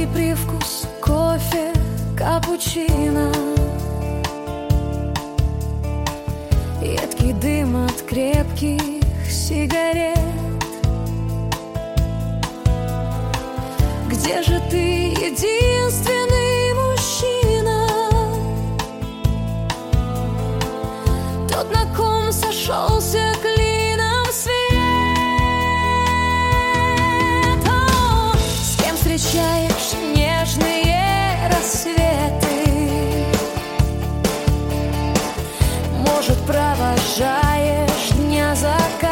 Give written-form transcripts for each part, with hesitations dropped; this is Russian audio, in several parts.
привкус кофе, капучино, едкий дым от крепких сигарет. Где же ты, единственный мужчина, тот, на ком сошелся клином свет? О, с кем встречаешь нежные рассветы? Может, провожаешь дня закат?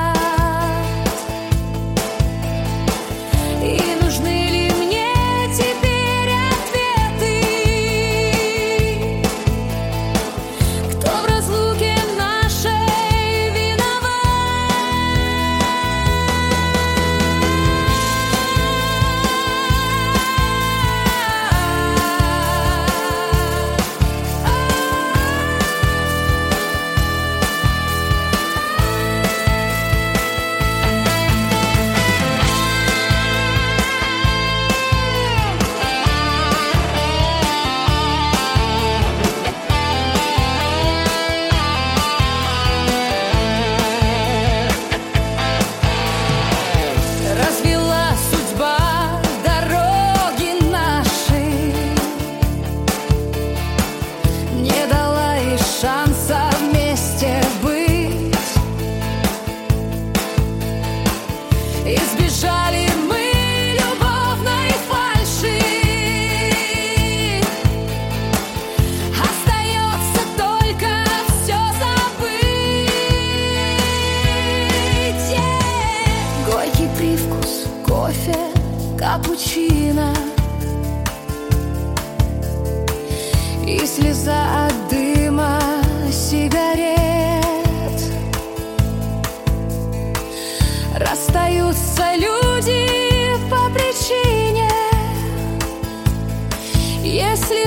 И нужны ли мне теперь ответы? Кто в разлуке нашей виноват? Развела судьба дороги наши, не дала и шанса вместе быть. Избежали мы любовной фальши, остается только все забыть. Горький привкус кофе, капучино и слеза от дыма сигарет. Расстаются люди по причине, если